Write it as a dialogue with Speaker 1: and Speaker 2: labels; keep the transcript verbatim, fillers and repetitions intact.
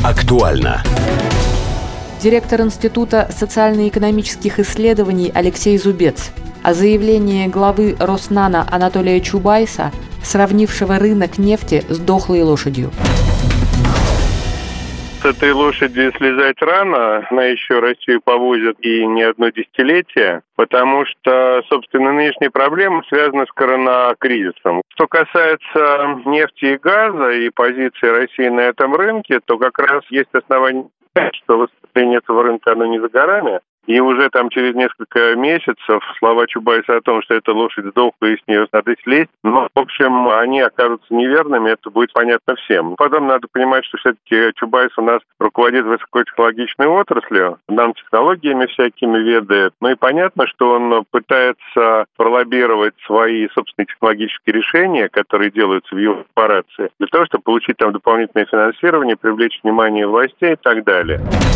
Speaker 1: Актуально.
Speaker 2: Директор Института социально-экономических исследований Алексей Зубец о заявлении главы Роснано Анатолия Чубайса, сравнившего рынок нефти с дохлой лошадью.
Speaker 3: С этой лошади слезать рано, она еще Россию повозит и не одно десятилетие, потому что, собственно, нынешние проблемы связаны с коронакризисом. Что касается нефти и газа и позиции России на этом рынке, то как раз есть основания, что выступление этого рынка, оно не за горами. И уже там через несколько месяцев слова Чубайса о том, что эта лошадь сдохла и с нее надо слезть, ну, в общем, они окажутся неверными, это будет понятно всем. Потом надо понимать, что все-таки Чубайс у нас руководит высокотехнологичной отраслью, нанотехнологиями всякими ведает. Ну и понятно, что он пытается пролоббировать свои собственные технологические решения, которые делаются в его корпорации, для того, чтобы получить там дополнительное финансирование, привлечь внимание властей и так далее.